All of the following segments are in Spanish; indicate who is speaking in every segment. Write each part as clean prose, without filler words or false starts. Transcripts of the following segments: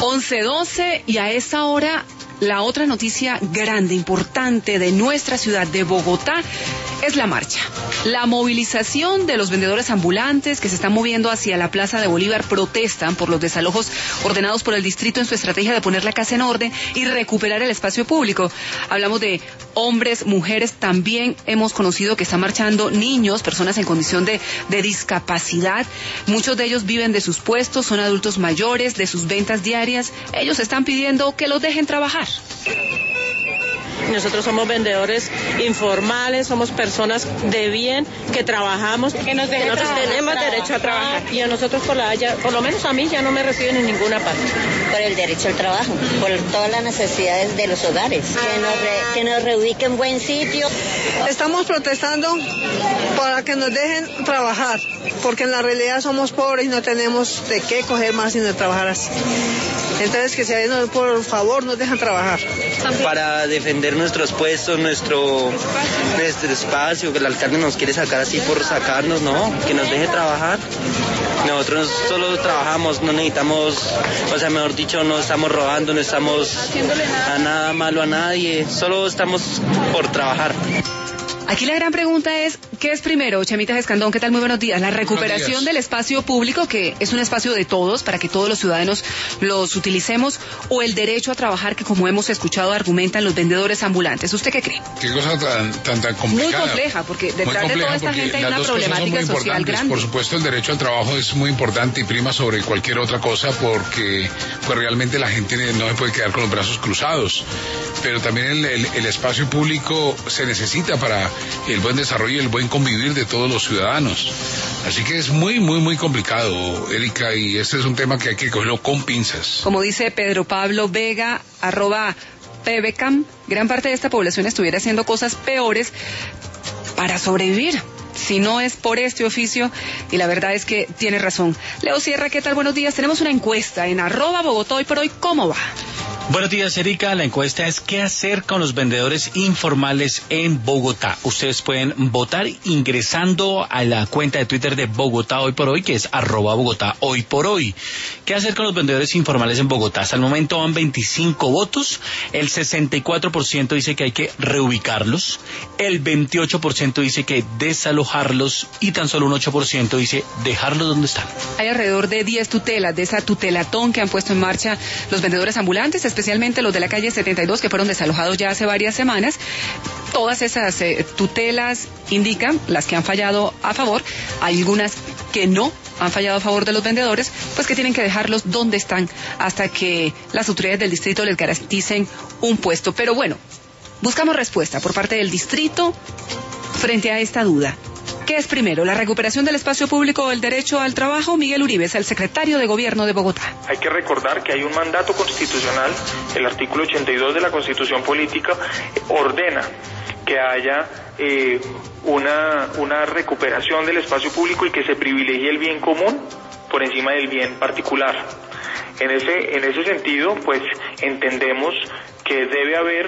Speaker 1: 11:12 y a esta hora la otra noticia grande, importante de nuestra ciudad de Bogotá es la marcha. La movilización de los vendedores ambulantes que se están moviendo hacia la Plaza de Bolívar protestan por los desalojos ordenados por el distrito en su estrategia de poner la casa en orden y recuperar el espacio público. Hablamos de hombres, mujeres, también hemos conocido que están marchando niños, personas en condición de discapacidad. Muchos de ellos viven de sus puestos, son adultos mayores, de sus ventas diarias. Ellos están pidiendo que los dejen trabajar.
Speaker 2: Nosotros somos vendedores informales, somos personas de bien que trabajamos, que nosotros tenemos derecho a trabajar. Y a nosotros por lo menos a mí ya no me reciben en ninguna parte.
Speaker 3: Por el derecho al trabajo, por todas las necesidades de los hogares, que nos reubiquen en buen sitio.
Speaker 4: Estamos protestando para que nos dejen trabajar, porque en la realidad somos pobres y no tenemos de qué coger más sino de trabajar así. Entonces que si por favor nos dejan trabajar.
Speaker 5: Para defender nuestros puestos, nuestro espacio, que el alcalde nos quiere sacar así por sacarnos, ¿no? Que nos deje trabajar. Nosotros solo trabajamos, no necesitamos, mejor dicho, no estamos robando, no estamos a nada malo a nadie, solo estamos por trabajar.
Speaker 1: Aquí la gran pregunta es, ¿qué es primero? Chamitas Escandón, ¿qué tal? Muy buenos días. La recuperación del espacio público, que es un espacio de todos, para que todos los ciudadanos los utilicemos, o el derecho a trabajar, que como hemos escuchado argumentan los vendedores ambulantes. ¿Usted qué cree?
Speaker 6: Qué cosa tan complicada.
Speaker 1: Muy compleja, porque detrás de toda esta gente hay una problemática social grande.
Speaker 6: Por supuesto, el derecho al trabajo es muy importante y prima sobre cualquier otra cosa, porque pues realmente la gente no se puede quedar con los brazos cruzados. Pero también el espacio público se necesita para el buen desarrollo y el buen convivir de todos los ciudadanos. Así que es muy, muy, muy complicado, Erika, y este es un tema que hay que cogerlo con pinzas.
Speaker 1: Como dice Pedro Pablo Vega, @pbcam, gran parte de esta población estuviera haciendo cosas peores para sobrevivir, si no es por este oficio, y la verdad es que tiene razón. Leo Sierra, ¿qué tal? Buenos días. Tenemos una encuesta en @Bogotá hoy por hoy. ¿Cómo va?
Speaker 7: Buenos días, Erika. La encuesta es ¿qué hacer con los vendedores informales en Bogotá? Ustedes pueden votar ingresando a la cuenta de Twitter de Bogotá Hoy por Hoy, que es @Bogotá Hoy por Hoy. ¿Qué hacer con los vendedores informales en Bogotá? Hasta el momento van 25 votos. El 64% dice que hay que reubicarlos. El 28% dice que desalojarlos. Y tan solo un 8% dice dejarlos donde están.
Speaker 1: Hay alrededor de 10 tutelas de esa tutelatón que han puesto en marcha los vendedores ambulantes, especialmente los de la calle 72, que fueron desalojados ya hace varias semanas. Todas esas tutelas indican las que han fallado a favor, hay algunas que no han fallado a favor de los vendedores, pues que tienen que dejarlos donde están hasta que las autoridades del distrito les garanticen un puesto. Pero bueno, buscamos respuesta por parte del distrito frente a esta duda. ¿Qué es primero, la recuperación del espacio público o el derecho al trabajo? Miguel Uribe es el secretario de Gobierno de Bogotá.
Speaker 8: Hay que recordar que hay un mandato constitucional, el artículo 82 de la Constitución Política ordena que haya una recuperación del espacio público y que se privilegie el bien común por encima del bien particular. En ese sentido, pues entendemos que debe haber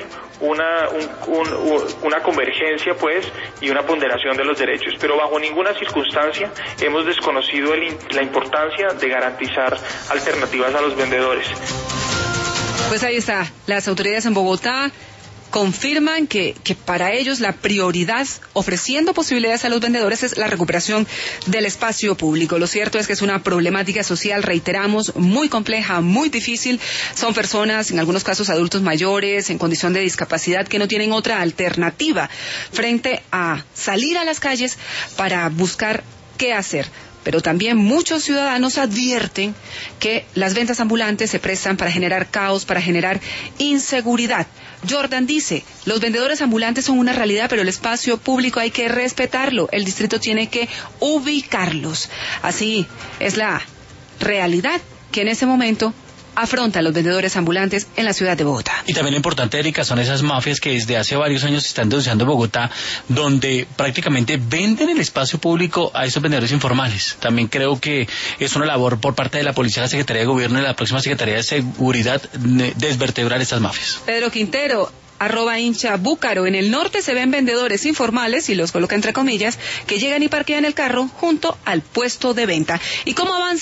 Speaker 8: una convergencia, pues, y una ponderación de los derechos, pero bajo ninguna circunstancia hemos desconocido la importancia de garantizar alternativas a los vendedores.
Speaker 1: Pues ahí está, las autoridades en Bogotá confirman que para ellos la prioridad, ofreciendo posibilidades a los vendedores, es la recuperación del espacio público. Lo cierto es que es una problemática social, reiteramos, muy compleja, muy difícil. Son personas, en algunos casos adultos mayores, en condición de discapacidad, que no tienen otra alternativa frente a salir a las calles para buscar qué hacer. Pero también muchos ciudadanos advierten que las ventas ambulantes se prestan para generar caos, para generar inseguridad. Jordan dice, los vendedores ambulantes son una realidad, pero el espacio público hay que respetarlo. El distrito tiene que ubicarlos. Así es la realidad que en este momento afronta a los vendedores ambulantes en la ciudad de Bogotá.
Speaker 7: Y también lo importante, Erika, son esas mafias que desde hace varios años están denunciando Bogotá, donde prácticamente venden el espacio público a esos vendedores informales. También creo que es una labor por parte de la Policía, la Secretaría de Gobierno y la próxima Secretaría de Seguridad desvertebrar estas mafias.
Speaker 1: Pedro Quintero, @hincha Búcaro. En el norte se ven vendedores informales, y los coloca entre comillas, que llegan y parquean el carro junto al puesto de venta. ¿Y cómo avanza?